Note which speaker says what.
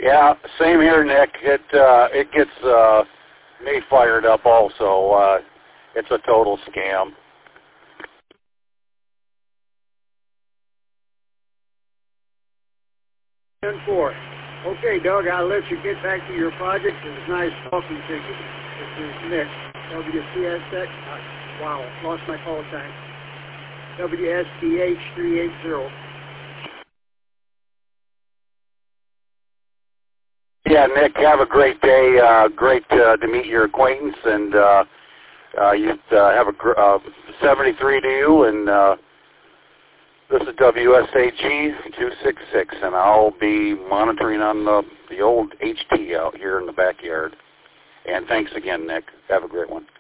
Speaker 1: Yeah, same here, Nick. It gets me fired up also. It's a total scam.
Speaker 2: 10-4. Okay, Doug, I'll let you get back to your project. It was nice talking to you. This is Nick, WCS Tech. Wow, lost my call sign. WSTH 380.
Speaker 1: Yeah, Nick, have a great day. Great to meet your acquaintance, and you have a 73 to you, and this is WSAG 266, and I'll be monitoring on the old HT out here in the backyard. And thanks again, Nick. Have a great one.